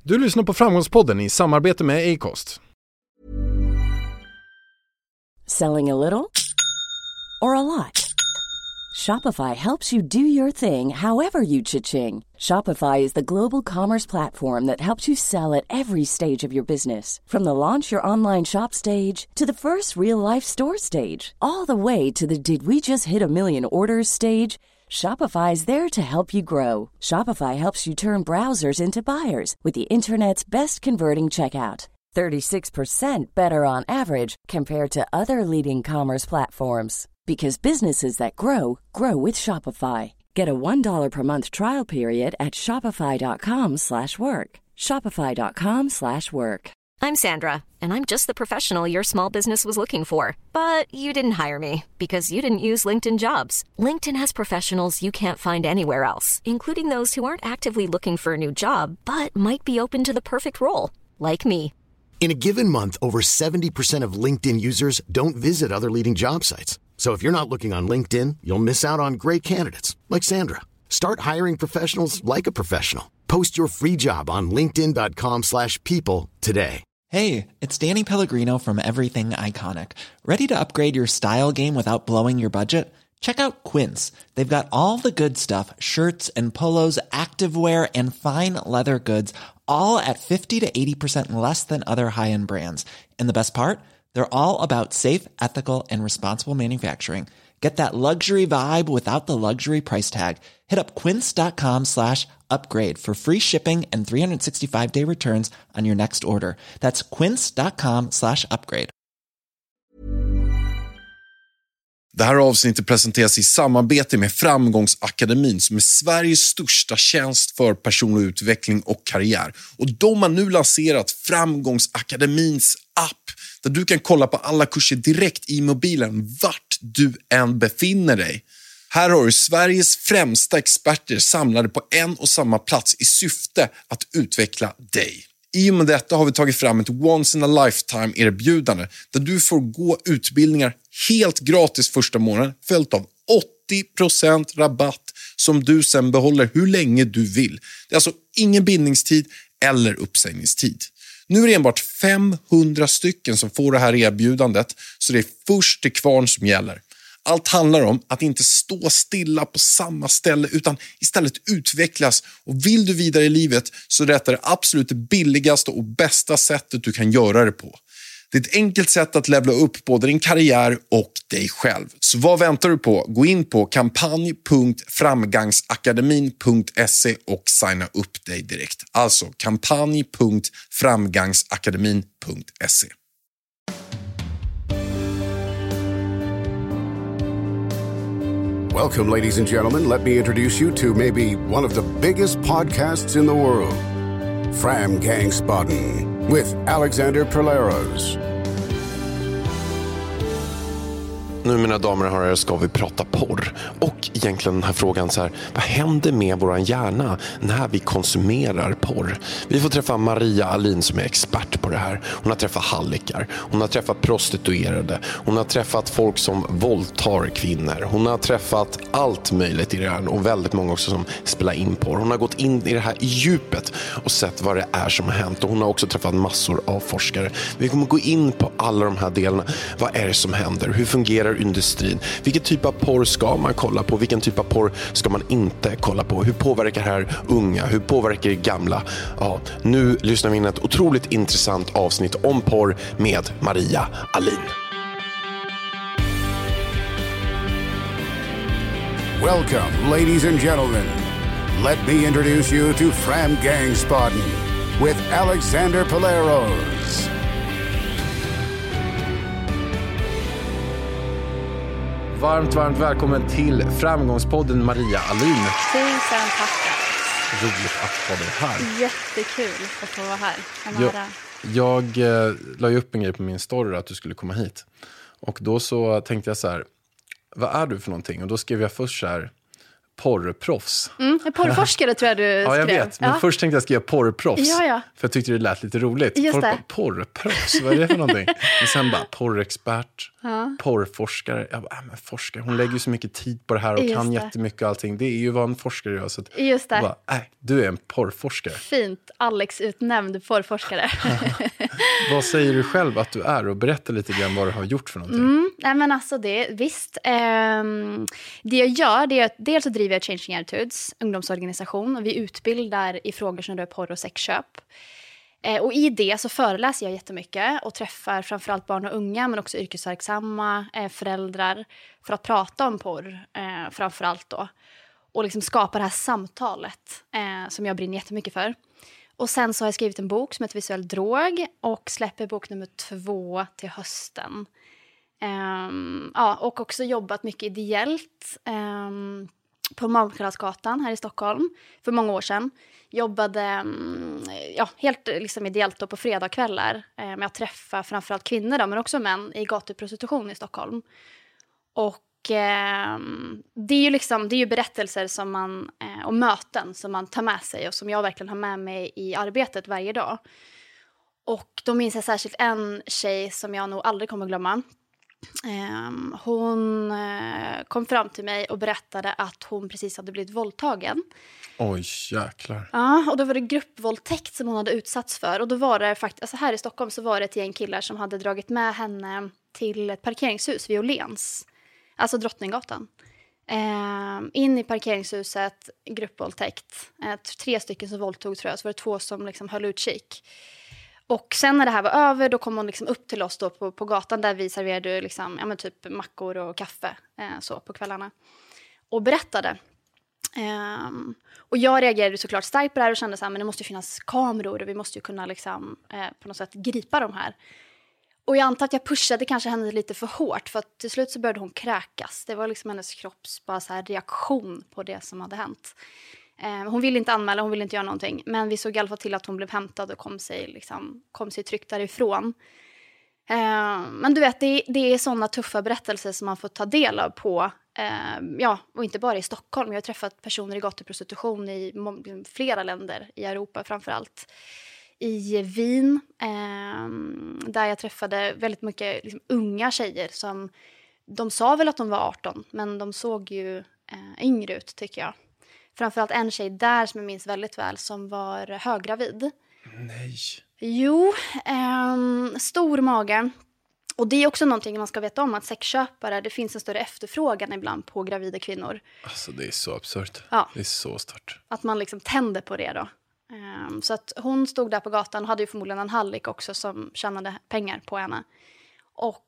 Du lyssnar på Framgångspodden i samarbete med Acast. Selling a little or a lot? Shopify helps you do your thing however you cha-ching. Shopify is the global commerce platform that helps you sell at every stage of your business. From the launch your online shop stage to the first real-life store stage, all the way to the did we just hit a million orders stage. Shopify is there to help you grow. Shopify helps you turn browsers into buyers with the internet's best converting checkout. 36% better on average compared to other leading commerce platforms. Because businesses that grow, grow with Shopify. Get a $1 per month trial period at shopify.com/work. Shopify.com/work. I'm Sandra, and I'm just the professional your small business was looking for. But you didn't hire me because you didn't use LinkedIn Jobs. LinkedIn has professionals you can't find anywhere else, including those who aren't actively looking for a new job, but might be open to the perfect role, like me. In a given month, over 70% of LinkedIn users don't visit other leading job sites. So if you're not looking on LinkedIn, you'll miss out on great candidates like Sandra. Start hiring professionals like a professional. Post your free job on linkedin.com/people today. Hey, it's Danny Pellegrino from Everything Iconic. Ready to upgrade your style game without blowing your budget? Check out Quince. They've got all the good stuff, shirts and polos, activewear and fine leather goods, all at 50 to 80% less than other high-end brands. And the best part? They're all about safe, ethical, and responsible manufacturing. Get that luxury vibe without the luxury price tag. Hit up quince.com/upgrade for free shipping and 365-day returns on your next order. That's quince.com/upgrade. Det här avsnittet presenteras i samarbete med Framgångsakademin som är Sveriges största tjänst för personlig utveckling och karriär. Och de har nu lanserat Framgångsakademins app där du kan kolla på alla kurser direkt i mobilen vart du än befinner dig. Här har du Sveriges främsta experter samlade på en och samma plats i syfte att utveckla dig. I och med detta har vi tagit fram ett once in a lifetime erbjudande där du får gå utbildningar helt gratis första månaden följt av 80% rabatt som du sen behåller hur länge du vill. Det är alltså ingen bindningstid eller uppsägningstid. Nu är det enbart 500 stycken som får det här erbjudandet så det är först till kvarn som gäller. Allt handlar om att inte stå stilla på samma ställe utan istället utvecklas. Och vill du vidare i livet så är det absolut det billigaste och bästa sättet du kan göra det på. Det är ett enkelt sätt att levla upp både din karriär och dig själv. Så vad väntar du på? Gå in på kampanj.framgangsakademin.se och signa upp dig direkt. Alltså kampanj.framgangsakademin.se. Welcome, ladies and gentlemen. Let me introduce you to maybe one of the biggest podcasts in the world, Framgångsspodden, with Alexander Perleros. Nu mina damer och herrar ska vi prata porr. Och egentligen den här frågan så här, vad händer med våran hjärna när vi konsumerar porr? Vi får träffa Maria Alin som är expert på det här. Hon har träffat hallickar, hon har träffat prostituerade, hon har träffat folk som våldtar kvinnor. Hon har träffat allt möjligt i det här och väldigt många också som spelar in porr. Hon har gått in i det här i djupet och sett vad det är som har hänt. Och hon har också träffat massor av forskare. Vi kommer gå in på alla de här delarna. Vad är det som händer? Hur fungerar industrin? Vilken typ av porr ska man kolla på? Vilken typ av porr ska man inte kolla på? Hur påverkar det här unga? Hur påverkar det gamla? Ja, nu lyssnar vi in ett otroligt intressant avsnitt om porr med Maria Alin. Welcome, ladies and gentlemen. Let me introduce you to Framgångsspodden with Alexander Perleros. Varmt välkommen till Framgångspodden Maria Alin. Tusen tack. Roligt att ha dig här. Jättekul att få vara här. Jag la ju upp en grej på min story att du skulle komma hit. Och då så tänkte jag så här, vad är du för någonting? Och då skrev jag först så här, porrproffs. Porrforskare tror jag du skrev. Ja, jag vet. Men först tänkte jag skriva porrproffs. Ja. För jag tyckte det lät lite roligt. Just Folk det. bara, porrproffs, vad är det för någonting? Men sen bara, porrexpert, porrforskare. Jag bara, men forskare, hon lägger ju så mycket tid på det här och kan jättemycket och allting. Det är ju vad en forskare gör. Så att just det. Bara, du är en porrforskare. Fint, Alex utnämnd porrforskare. Vad säger du själv att du är? Och berätta lite grann vad du har gjort för någonting. Nej men alltså visst. Det jag gör, det är att dels så driver jag Changing Attitudes, ungdomsorganisation. Och vi utbildar i frågor som rör porr och sexköp. Och i det så föreläser jag jättemycket och träffar framförallt barn och unga men också yrkesverksamma föräldrar för att prata om porr framförallt då. Och liksom skapa det här samtalet som jag brinner jättemycket för. Och sen så har jag skrivit en bok som heter Visuell drog och släpper bok nummer 2 till hösten. Och också jobbat mycket ideellt på Malmskillnadsgatan här i Stockholm för många år sedan. Jobbade helt liksom ideellt då på fredagskvällar med att träffa framförallt kvinnor då, men också män i gatuprostitution i Stockholm. Och det är ju berättelser som man, och möten som man tar med sig och som jag verkligen har med mig i arbetet varje dag. Och då minns jag särskilt en tjej som jag nog aldrig kommer glömma. Hon kom fram till mig och berättade att hon precis hade blivit våldtagen. Oj, jäklar. Ja, och då var det gruppvåldtäkt som hon hade utsatts för. Och då var det faktiskt, alltså här i Stockholm så var det ett gäng killar som hade dragit med henne till ett parkeringshus vid Åhléns. Alltså Drottninggatan. In i parkeringshuset, gruppvåldtäkt. 3 stycken som våldtog tror jag, så var det 2 som liksom höll utkik. Och sen när det här var över, då kom hon liksom upp till oss då på gatan där vi serverade liksom, typ mackor och kaffe så på kvällarna. Och berättade. Och jag reagerade såklart starkt på det här och kände så här, men det måste ju finnas kameror och vi måste ju kunna liksom, på något sätt gripa de här. Och jag antar att jag pushade kanske henne lite för hårt för att till slut så började hon kräkas. Det var liksom hennes kropps bara så här reaktion på det som hade hänt. Hon ville inte anmäla, hon ville inte göra någonting. Men vi såg i alla fall till att hon blev hämtad och kom sig tryggt därifrån. Men du vet, det är sådana tuffa berättelser som man får ta del av på, och inte bara i Stockholm. Jag har träffat personer i gatuprostitution i flera länder i Europa framförallt. I Wien, där jag träffade väldigt mycket liksom, unga tjejer som, de sa väl att de var 18, men de såg ju yngre ut tycker jag. Framförallt en tjej där som jag minns väldigt väl som var höggravid. Nej. Jo, stor mage. Och det är också någonting man ska veta om, att sexköpare, det finns en större efterfrågan ibland på gravida kvinnor. Alltså det är så absurt. Ja. Det är så stört. Att man liksom tänder på det då. Så att hon stod där på gatan och hade ju förmodligen en hallick också som tjänade pengar på henne. Och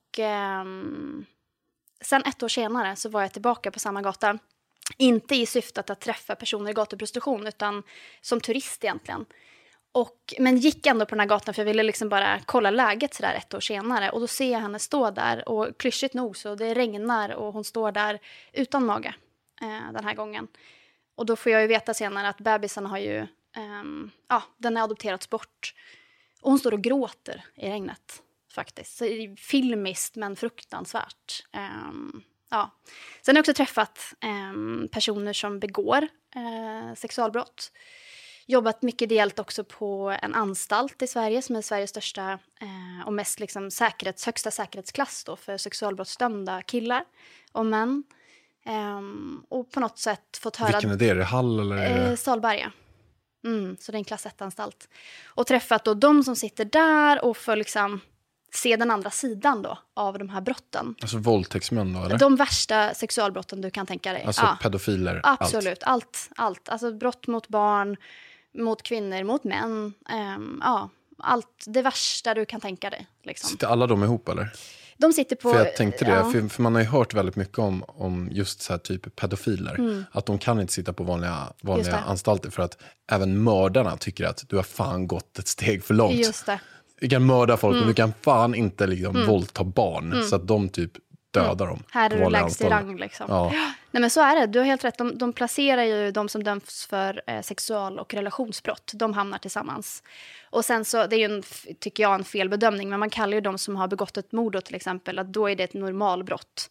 sen 1 år senare så var jag tillbaka på samma gata. Inte i syftet att träffa personer i gatuprostitution utan som turist egentligen. Men gick ändå på den här gatan för jag ville liksom bara kolla läget så där 1 år senare. Och då ser jag henne stå där och klyschigt nog så det regnar och hon står där utan mage den här gången. Och då får jag ju veta senare att bebisen har ju, den har adopterats bort. Och hon står och gråter i regnet faktiskt. Så det är filmiskt men fruktansvärt. Sen har jag också träffat personer som begår sexualbrott. Jobbat mycket ideellt också på en anstalt i Sverige som är Sveriges största och mest liksom högsta säkerhetsklass då för sexualbrottsdömda killar och män. Och på något sätt fått höra... Vilken är det? Är det Hall eller? Är det... Salberga. Så det är en klass 1-anstalt. Och träffat då de som sitter där och får liksom se den andra sidan då av de här brotten. Alltså våldtäktsmän då, eller? De värsta sexualbrotten du kan tänka dig. Alltså pedofiler? Absolut, allt. Alltså brott mot barn, mot kvinnor, mot män. Allt, det värsta du kan tänka dig. Liksom. Sitter alla de ihop, eller? De sitter på... För jag tänkte det, för man har ju hört väldigt mycket om just så här typ pedofiler. Att de kan inte sitta på vanliga anstalter för att även mördarna tycker att du har fan gått ett steg för långt. Just det. Du kan mörda folk, men du kan fan inte liksom våldta barn. Så att de typ dödar dem. Här är du lägst i rang liksom. Ja. Nej men så är det, du har helt rätt. De placerar ju de som döms för sexual- och relationsbrott. De hamnar tillsammans. Och sen så, det är ju tycker jag en felbedömning. Men man kallar ju de som har begått ett mord till exempel. Att då är det ett normalbrott.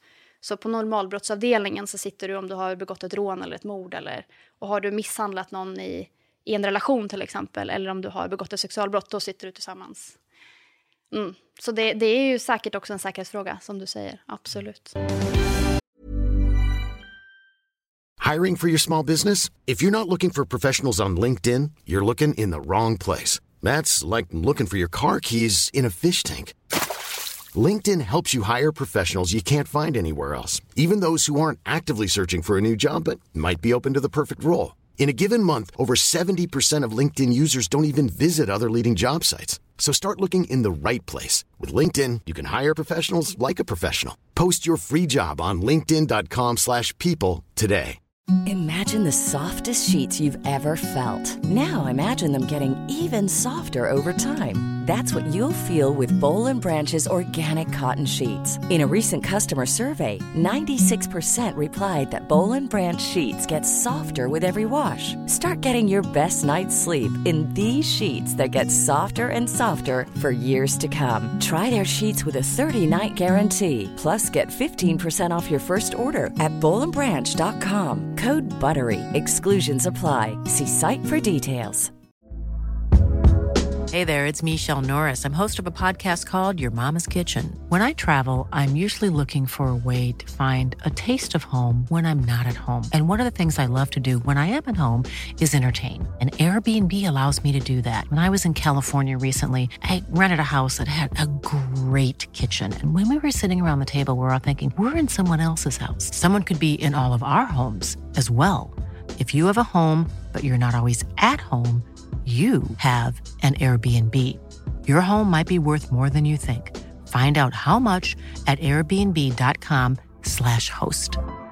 Så på normalbrottsavdelningen så sitter du om du har begått ett rån eller ett mord. Och har du misshandlat någon i en relation till exempel. Eller om du har begått ett sexualbrott, då sitter du tillsammans. Så det är ju säkert också en säkerhetsfråga som du säger. Absolut. Hiring for your small business? If you're not looking for professionals on LinkedIn, you're looking in the wrong place. That's like looking for your car keys in a fish tank. LinkedIn helps you hire professionals you can't find anywhere else, even those who aren't actively searching for a new job but might be open to the perfect role. In a given month, over 70% of LinkedIn users don't even visit other leading job sites. So start looking in the right place. With LinkedIn, you can hire professionals like a professional. Post your free job on linkedin.com/people today. Imagine the softest sheets you've ever felt. Now imagine them getting even softer over time. That's what you'll feel with Boll & Branch's organic cotton sheets. In a recent customer survey, 96% replied that Boll & Branch sheets get softer with every wash. Start getting your best night's sleep in these sheets that get softer and softer for years to come. Try their sheets with a 30-night guarantee. Plus, get 15% off your first order at bollandbranch.com. Code BUTTERY. Exclusions apply. See site for details. Hey there, it's Michelle Norris. I'm host of a podcast called Your Mama's Kitchen. When I travel, I'm usually looking for a way to find a taste of home when I'm not at home. And one of the things I love to do when I am at home is entertain. And Airbnb allows me to do that. When I was in California recently, I rented a house that had a great kitchen. And when we were sitting around the table, we were all thinking, we're in someone else's house. Someone could be in all of our homes as well. If you have a home, but you're not always at home, you have an Airbnb. Your home might be worth more than you think. Find out how much at airbnb.com/host.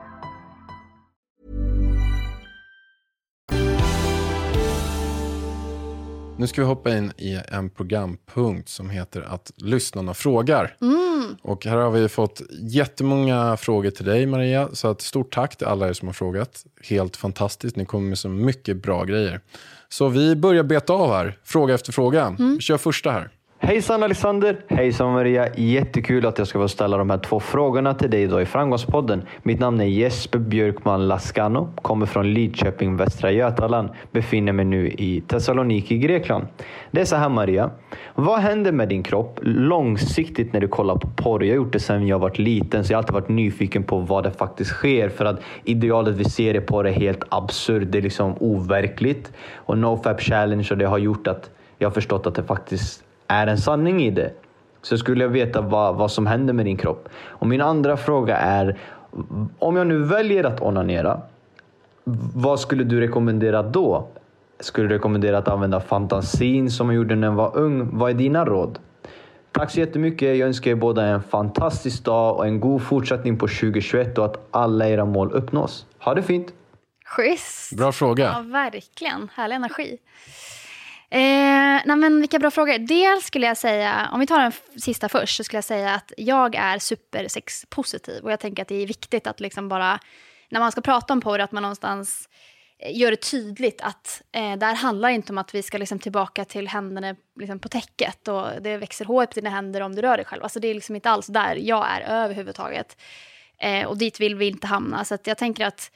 Nu ska vi hoppa in i en programpunkt som heter att lyssnarna frågar. Och här har vi fått jättemånga frågor till dig, Maria. Så att stort tack till alla er som har frågat. Helt fantastiskt, ni kommer med så mycket bra grejer. Så vi börjar beta av här, fråga efter fråga. Vi kör första här. Hejsan Alexander, hejsan Maria. Jättekul att jag ska få ställa de här 2 frågorna till dig idag i Framgångspodden. Mitt namn är Jesper Björkman Lascano, kommer från Lidköping, Västra Götaland. Befinner mig nu i Thessaloniki, Grekland. Det är så här Maria, vad händer med din kropp långsiktigt när du kollar på porr? Jag har gjort det sedan jag var liten, så jag har alltid varit nyfiken på vad det faktiskt sker. För att idealet vi ser i porr är helt absurd, det är liksom overkligt. Och NoFap Challenge, och det har gjort att jag har förstått att det faktiskt är en sanning i det. Så skulle jag veta vad som händer med din kropp. Och min andra fråga är, om jag nu väljer att onanera, vad skulle du rekommendera då? Skulle du rekommendera att använda fantasin som jag gjorde när jag var ung? Vad är dina råd? Tack så jättemycket. Jag önskar er båda en fantastisk dag och en god fortsättning på 2021 och att alla era mål uppnås. Ha det fint! Schysst! Bra fråga. Ja, verkligen. Härlig energi. Nej men vilka bra frågor. Dels skulle jag säga, om vi tar den sista först, så skulle jag säga att jag är supersexpositiv. Och jag tänker att det är viktigt att liksom bara, när man ska prata om porr, att man någonstans gör det tydligt att där handlar inte om att vi ska liksom tillbaka till händerna liksom på täcket. Och det växer hår på dina händer om du rör dig själv. Alltså det är liksom inte alls där jag är överhuvudtaget. Och dit vill vi inte hamna. Så att jag tänker att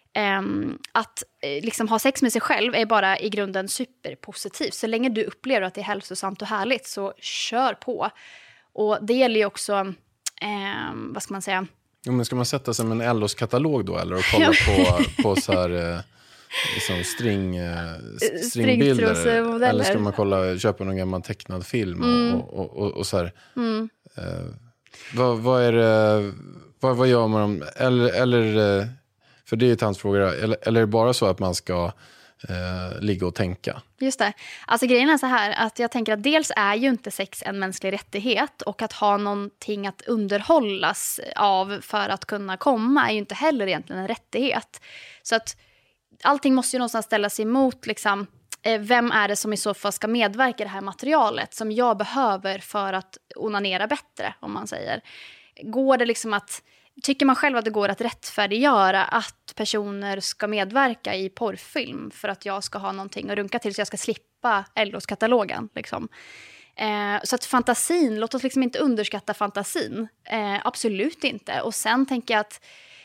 liksom ha sex med sig själv är bara i grunden superpositivt. Så länge du upplever att det är hälsosamt och härligt, så kör på. Och det gäller ju också, vad ska man säga? Jo, men ska man sätta sig med en LOs-katalog då? Eller och kolla på så här liksom stringbilder? Eller ska man köpa någon gammal tecknad film och så här? Vad är det, vad gör man om, eller för det är ett handfråga, eller är det bara så att man ska ligga och tänka? Just det. Alltså grejen är så här, att jag tänker att dels är ju inte sex en mänsklig rättighet, och att ha någonting att underhållas av för att kunna komma är ju inte heller egentligen en rättighet. Så att allting måste ju någonstans ställas emot liksom, vem är det som i så fall ska medverka i det här materialet som jag behöver för att onanera bättre, om man säger. Går det liksom att, tycker man själv att det går att rättfärdiggöra att personer ska medverka i porrfilm för att jag ska ha någonting att runka till, så jag ska slippa LOs-katalogen liksom. Så att fantasin, låt oss liksom inte underskatta fantasin. Absolut inte. Och sen tänker jag att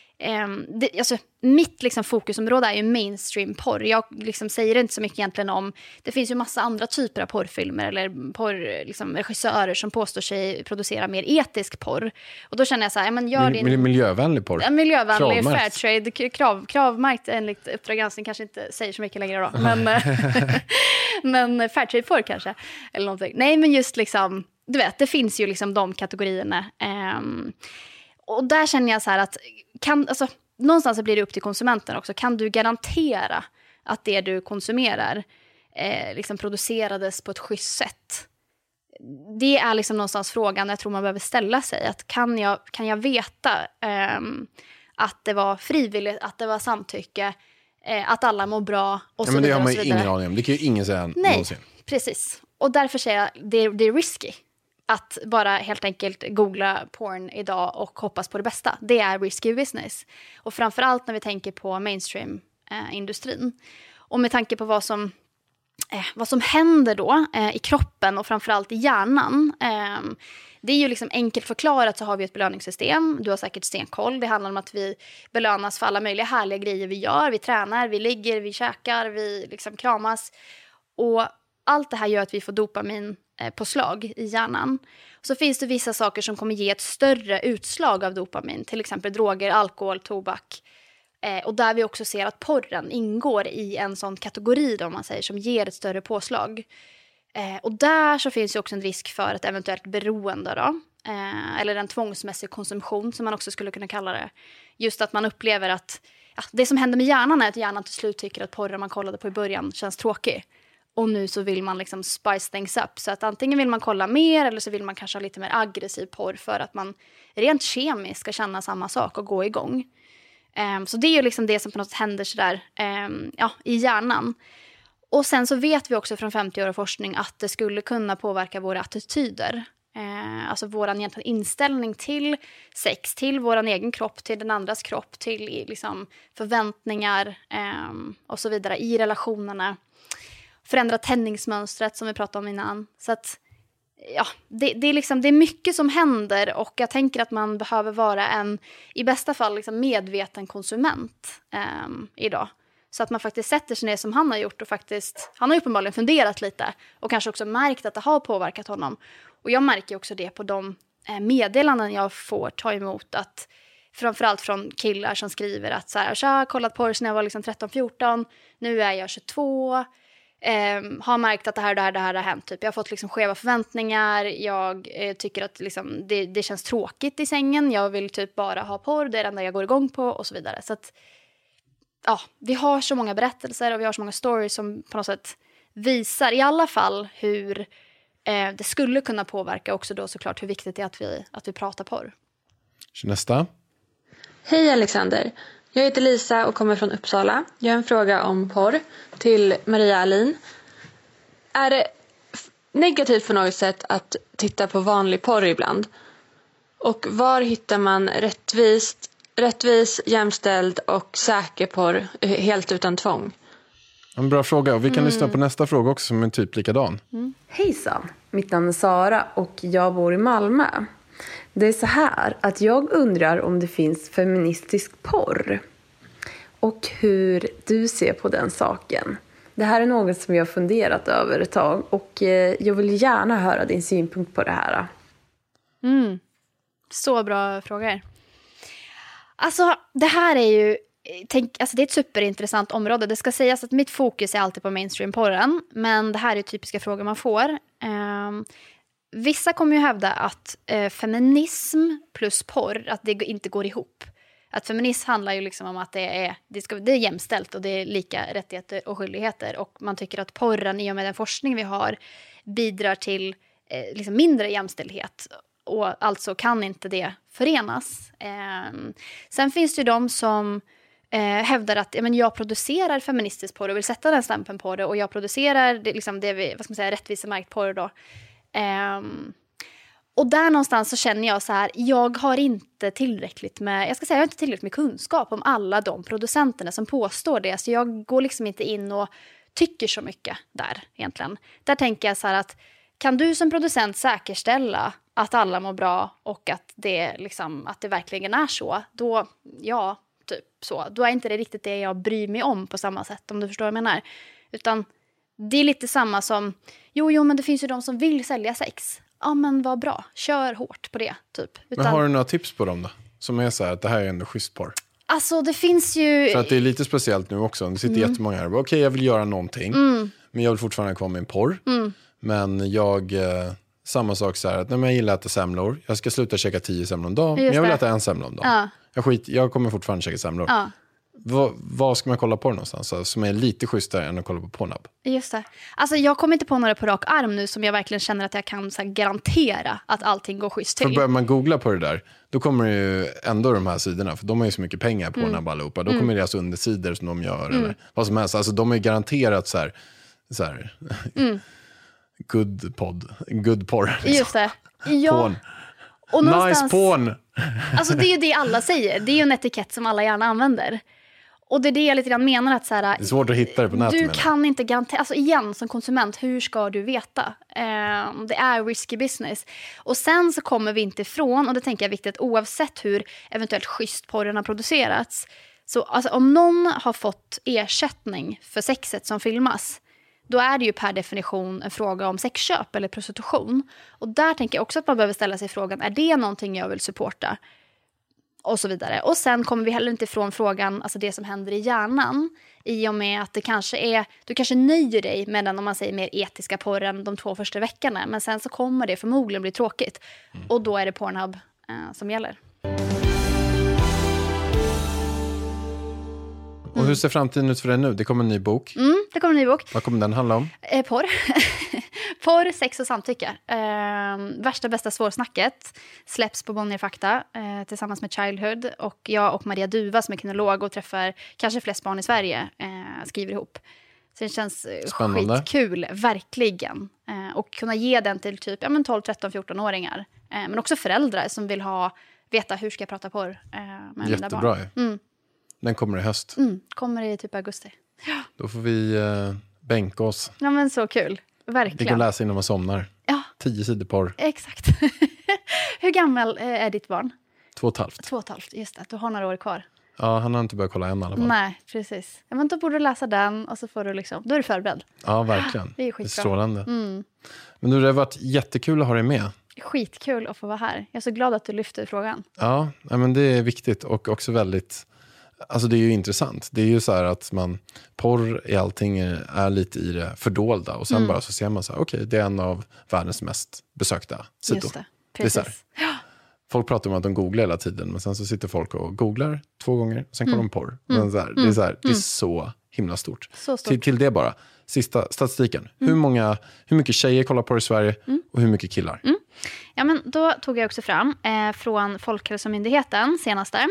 mitt liksom fokusområde är ju mainstream-porr. Jag liksom säger inte så mycket egentligen om... Det finns ju massa andra typer av porrfilmer eller regissörer som påstår sig producera mer etisk porr. Och då känner jag så här, men gör din... Miljövänlig porr. Miljövänlig, fairtrade, kravmärkt enligt Uppdrag granskning kanske inte säger så mycket längre då. Men fairtrade-porr kanske. Eller någonting. Nej, men just liksom... Du vet, det finns ju liksom de kategorierna. Och där känner jag så här att någonstans så blir det upp till konsumenten också. Kan du garantera att det du konsumerar liksom producerades på ett schysst sätt? Det är liksom någonstans frågan jag tror man behöver ställa sig. Att kan jag veta att det var frivilligt, att det var samtycke, att alla mår bra och så men det vidare. har man ju ingen aning om. Det kan ju ingen säga någonsin. Precis. Och därför säger jag det är risky. Att bara helt enkelt googla porn idag och hoppas på det bästa. Det är risky business. Och framförallt när vi tänker på mainstream-industrin. Och med tanke på vad som händer då i kroppen och framförallt i hjärnan. Det är ju liksom enkelt förklarat så har vi ett belöningssystem. Du har säkert stenkoll. Det handlar om att vi belönas för alla möjliga härliga grejer vi gör. Vi tränar, vi ligger, vi käkar, vi liksom kramas. Och allt det här gör att vi får dopamin på slag i hjärnan. Så finns det vissa saker som kommer ge ett större utslag av dopamin. Till exempel droger, alkohol, tobak. Och där vi också ser att porren ingår i en sån kategori då, om man säger, som ger ett större påslag. Och där så finns ju också en risk för ett eventuellt beroende då. Eller en tvångsmässig konsumtion som man också skulle kunna kalla det. Just att man upplever att det som händer med hjärnan är att hjärnan till slut tycker att porren man kollade på i början känns tråkig. Och nu så vill man liksom spice things up. Så att antingen vill man kolla mer eller så vill man kanske ha lite mer aggressiv porr för att man rent kemiskt ska känna samma sak och gå igång. Så det är ju liksom det som på något sätt händer sådär i hjärnan. Och sen så vet vi också från 50 år av forskning att det skulle kunna påverka våra attityder. Alltså våran egentligen inställning till sex, till våran egen kropp, till den andras kropp, till liksom förväntningar och så vidare i relationerna. Förändra tändningsmönstret som vi pratade om innan. Så att det är mycket som händer och jag tänker att man behöver vara en i bästa fall liksom medveten konsument idag. Så att man faktiskt sätter sig ner som han har gjort och faktiskt, han har uppenbarligen funderat lite och kanske också märkt att det har påverkat honom. Och jag märker också det på de meddelanden jag får ta emot, att framförallt från killar som skriver att så här, jag har kollat på det sedan jag var liksom 13-14, nu är jag 22, har märkt att det här har hänt. Typ. Jag har fått liksom skeva förväntningar, jag tycker att liksom, det känns tråkigt i sängen, jag vill typ bara ha porr, det är det enda jag går igång på och så vidare. Så att vi har så många berättelser och vi har så många stories som på något sätt visar i alla fall hur det skulle kunna påverka också då såklart hur viktigt det är att vi pratar porr. Nästa. Hej Alexander, jag heter Lisa och kommer från Uppsala. Jag har en fråga om porr till Maria Alin. Är det negativt på något sätt att titta på vanlig porr ibland? Och var hittar man rättvis, jämställd och säker porr helt utan tvång? En bra fråga och vi kan lyssna på nästa fråga också som är typ likadan. Hejsan, mitt namn är Sara och jag bor i Malmö. Det är så här att jag undrar om det finns feministisk porr och hur du ser på den saken. Det här är något som jag har funderat över ett tag och jag vill gärna höra din synpunkt på det här. Så bra frågor. Alltså det här är ju det är ett superintressant område. Det ska sägas att mitt fokus är alltid på mainstream-porren, men det här är typiska frågor man får. Vissa kommer ju hävda att feminism plus porr, att det inte går ihop. Att feminism handlar ju liksom om att det är jämställt och det är lika rättigheter och skyldigheter. Och man tycker att porren, i och med den forskning vi har, bidrar till liksom mindre jämställdhet. Och alltså kan inte det förenas. Sen finns det ju de som hävdar att jag producerar feministisk porr och vill sätta den stämpeln på det. Och jag producerar rättvisemärkt porr då. Och där någonstans så känner jag så här, jag har inte tillräckligt med kunskap om alla de producenterna som påstår det. Så jag går liksom inte in och tycker så mycket där egentligen. Där tänker jag så här att kan du som producent säkerställa att alla mår bra och att det, liksom, att det verkligen är så, då, ja, typ så. Då är inte det riktigt det jag bryr mig om på samma sätt, om du förstår vad jag menar. Utan det är lite samma som, jo, men det finns ju de som vill sälja sex. Ja, men vad bra. Kör hårt på det, typ. Utan, men har du några tips på dem då? Som är så här, att det här är ändå schysst porr. Alltså, det finns ju... För att det är lite speciellt nu också. Det sitter jättemånga här. Okej, jag vill göra någonting. Men jag vill fortfarande ha kvar min porr. Men jag... samma sak så här, att jag gillar att äta semlor. Jag ska sluta käka 10 semlor om dagen. Men jag vill äta en semla om dagen. Jag kommer fortfarande käka semlor. Vad ska man kolla på någonstans? Alltså, som är lite schysstare än att kolla på Pornhub. Just det. Alltså jag kommer inte på några på rak arm nu som jag verkligen känner att jag kan så här, garantera att allting går schysst till. För börjar man googla på det där, då kommer det ju ändå de här sidorna. För de har ju så mycket pengar på Pornhub allihopa. Då kommer det alltså undersidor som de gör. Eller vad som helst. Alltså de är garanterat så här good porn. Liksom. Just det. Ja. Porn. Och nice porn. Alltså det är ju det alla säger. Det är ju en etikett som alla gärna använder. Och det är det jag lite grann menar att så här, det är svårt att hitta det på nätet. Du kan inte garantera, alltså igen som konsument, hur ska du veta? Det är risky business. Och sen så kommer vi inte ifrån, och det tänker jag är viktigt, oavsett hur eventuellt schysst porren har producerats. Så alltså, om någon har fått ersättning för sexet som filmas, då är det ju per definition en fråga om sexköp eller prostitution. Och där tänker jag också att man behöver ställa sig frågan, är det någonting jag vill supporta? Och så vidare. Och sen kommer vi heller inte ifrån frågan, alltså det som händer i hjärnan, i och med att det kanske är, du kanske nöjer dig med den, om man säger mer etiska porren de 2 första veckorna, men sen så kommer det förmodligen bli tråkigt. Och då är det Pornhub som gäller. Och hur ser framtiden ut för dig nu? Det kommer en ny bok. Det kommer en ny bok. Vad kommer den handla om? Porr. Porr, sex och samtycke. Värsta bästa svårsnacket släpps på Bonnier Fakta tillsammans med Childhood. Och jag och Maria Duva som är kinolog och träffar kanske flest barn i Sverige skriver ihop. Så det känns skitkul, verkligen. Och kunna ge den till typ 12, 13, 14-åringar. Men också föräldrar som vill veta hur ska jag prata porr med mina barn. Jättebra. Den kommer i höst. Kommer i typ augusti. Då får vi bänka oss. Ja, men så kul. Verkligen. Det kan läsa innan man somnar. Ja. 10 sidor porr. Exakt. Hur gammal är ditt barn? 2,5. 2,5, just det. Du har några år kvar. Ja, han har inte börjat kolla än i alla fall. Nej, precis. Ja, men då borde du läsa den och så får du liksom, då är du förberedd. Ja, verkligen. Det är skitbra. Det är strålande. Men det har varit jättekul att ha dig med. Skitkul att få vara här. Jag är så glad att du lyfter frågan. Ja, men det är viktigt och också väldigt... Alltså det är ju intressant. Det är ju så här att porr i allting är lite i det fördolda. Och sen bara så ser man så här, okej, det är en av världens mest besökta sidor. Just det, precis. Det är folk pratar om att de googlar hela tiden. Men sen så sitter folk och googlar 2 gånger. Och sen kollar de porr. Men så här, det är så här, det är så himla stort. Så stort. Till det bara. Sista statistiken. Hur mycket tjejer kollar porr i Sverige och hur mycket killar? Ja, men då tog jag också fram från Folkhälsomyndigheten senaste.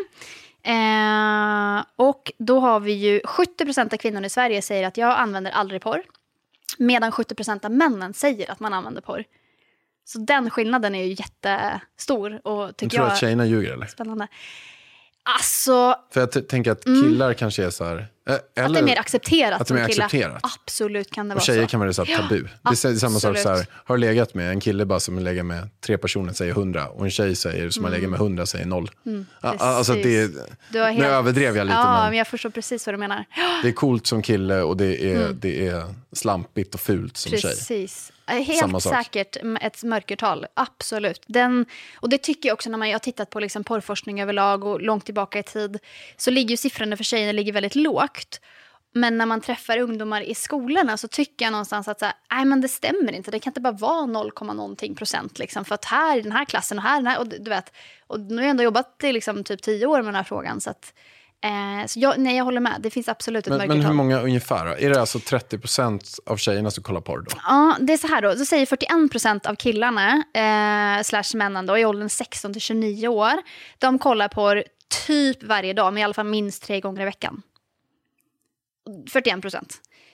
Och då har vi ju 70% av kvinnor i Sverige säger att jag använder aldrig porr. Medan 70% av männen säger att man använder porr. Så den skillnaden är ju jättestor. Och Jag tror att tjejerna ljuger, eller? Spännande. Alltså... För jag tänker att killar kanske är så här... Eller, att det är mer accepterat. Att det är mer accepterat. Absolut kan det vara så. Och tjejer kan vara så här tabu. Det är samma sak så här. Har du legat med en kille bara som lägger med 3 personer säger 100. Och en tjej säger som har legat med 100 säger 0. Alltså det nu överdrev jag lite. Ja, men jag förstår precis vad du menar. Det är coolt som kille och det är slampigt och fult som tjej. Precis. Helt säkert ett mörkertal, absolut. Och det tycker jag också när man har tittat på liksom porrforskning överlag och långt tillbaka i tid, så ligger ju siffrorna för tjejerna ligger väldigt lågt. Men när man träffar ungdomar i skolorna så tycker jag någonstans att så här, nej men det stämmer inte. Det kan inte bara vara 0,någonting% liksom. För att här i den här klassen och här den här, och du vet, och nu har jag ändå jobbat i liksom typ 10 år med den här frågan, så att så jag håller med. Det finns absolut ett mörkertal. Men hur många ungefär? Är det alltså 30% av tjejerna som kollar porr då? Ja, det är så här då. Så säger 41% av killarna slash männen då i åldern 16 till 29 år. De kollar porr typ varje dag, men i alla fall minst 3 gånger i veckan. 41%.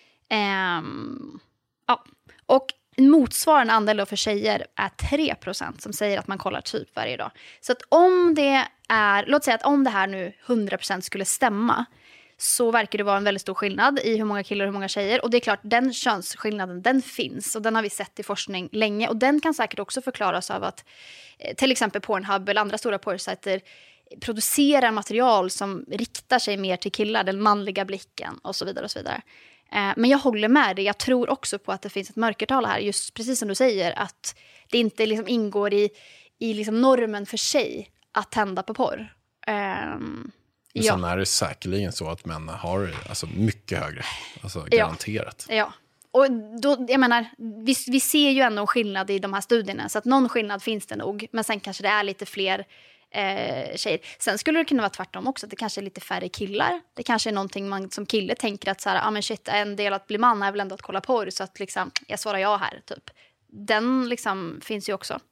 Ja. Och motsvarande andel då för tjejer är 3% som säger att man kollar typ varje dag. Så att om det är, låt säga att om det här nu 100% skulle stämma, så verkar det vara en väldigt stor skillnad i hur många killar och hur många tjejer. Och det är klart, den könsskillnaden, den finns. Och den har vi sett i forskning länge. Och den kan säkert också förklaras av att till exempel Pornhub eller andra stora porrsajter producerar material som riktar sig mer till killar, den manliga blicken och så vidare och så vidare. Men jag håller med dig. Jag tror också på att det finns ett mörkertal här. Just precis som du säger, att det inte liksom ingår i liksom normen för sig att tända på porr. Sen är det säkerligen så att män har alltså mycket högre. Alltså garanterat. Ja. Och då, jag menar, vi ser ju ändå en skillnad i de här studierna. Så att någon skillnad finns det nog. Men sen kanske det är lite fler tjejer. Sen skulle det kunna vara tvärtom också. Att det kanske är lite färre killar. Det kanske är någonting man som kille tänker att så här, men shit, en del att bli man är väl ändå att kolla porr. Så att liksom, jag svarar ja här, typ. Den liksom finns ju också.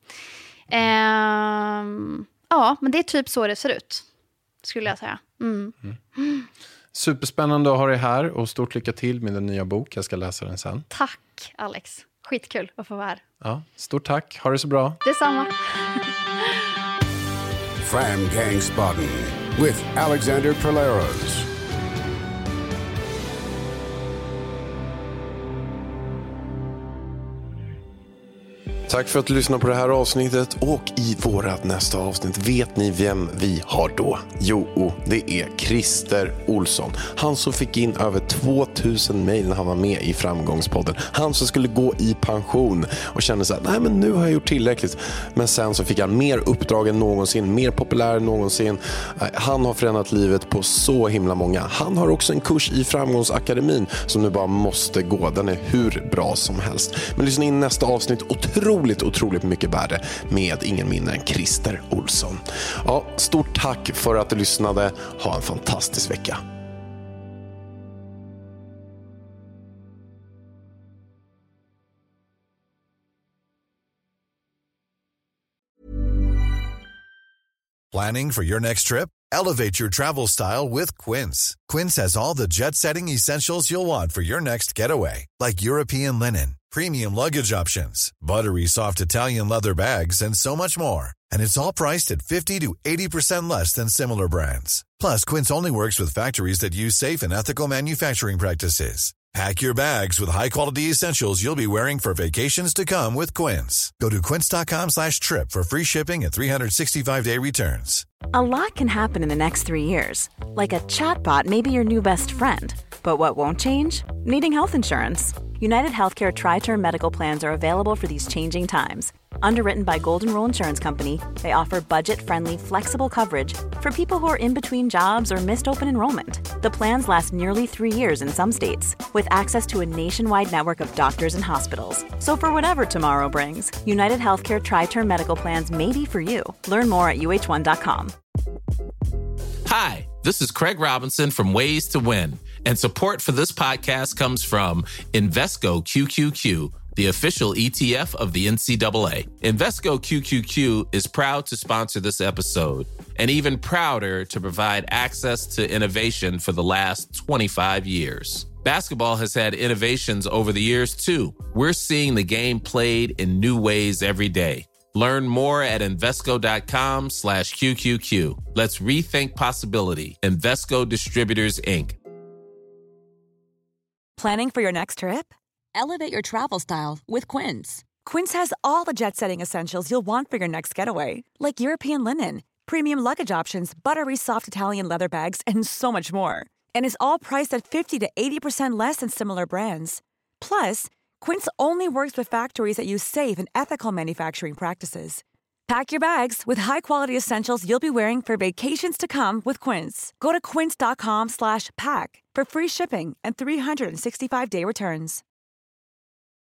Ja, men det är typ så det ser ut. Skulle jag säga. Superspännande att ha dig här. Och stort lycka till med den nya bok. Jag ska läsa den sen. Tack, Alex. Skitkul att få vara här. Ja, stort tack. Ha det så bra. Detsamma. Fram Gangsbaden with Alexander Perleros. Tack för att du lyssnar på det här avsnittet, och i vårat nästa avsnitt vet ni vem vi har då? Jo, det är Christer Olsson. Han som fick in över 2000 mejl när han var med i Framgångspodden. Han som skulle gå i pension och kände så här, nej men nu har jag gjort tillräckligt. Men sen så fick han mer uppdrag än någonsin, mer populär än någonsin. Han har förändrat livet på så himla många. Han har också en kurs i Framgångsakademin som nu bara måste gå. Den är hur bra som helst. Men lyssna in nästa avsnitt, otroligt mycket värde med ingen mindre än Christer Olsson. Ja, stort tack för att du lyssnade. Ha en fantastisk vecka. Planning for your next trip? Elevate your travel style with Quince. Quince has all the jet-setting essentials you'll want for your next getaway, like European linen, premium luggage options, buttery soft Italian leather bags, and so much more. And it's all priced at 50 to 80% less than similar brands. Plus, Quince only works with factories that use safe and ethical manufacturing practices. Pack your bags with high-quality essentials you'll be wearing for vacations to come with Quince. Go to quince.com/trip for free shipping and 365-day returns. A lot can happen in the next 3 years. Like a chatbot may be your new best friend. But what won't change? Needing health insurance. United Healthcare Tri-Term Medical Plans are available for these changing times. Underwritten by Golden Rule Insurance Company, they offer budget-friendly, flexible coverage for people who are in between jobs or missed open enrollment. The plans last nearly 3 years in some states, with access to a nationwide network of doctors and hospitals. So for whatever tomorrow brings, United Healthcare Tri-Term Medical Plans may be for you. Learn more at uh1.com. Hi, this is Craig Robinson from Ways to Win, and support for this podcast comes from Invesco QQQ, the official ETF of the NCAA. Invesco QQQ is proud to sponsor this episode, and even prouder to provide access to innovation for the last 25 years. Basketball has had innovations over the years, too. We're seeing the game played in new ways every day. Learn more at Invesco.com/QQQ. Let's rethink possibility. Invesco Distributors, Inc. Planning for your next trip? Elevate your travel style with Quince. Quince has all the jet-setting essentials you'll want for your next getaway, like European linen, premium luggage options, buttery soft Italian leather bags, and so much more. And is all priced at 50 to 80% less than similar brands. Plus, Quince only works with factories that use safe and ethical manufacturing practices. Pack your bags with high-quality essentials you'll be wearing for vacations to come with Quince. Go to quince.com/pack for free shipping and 365-day returns.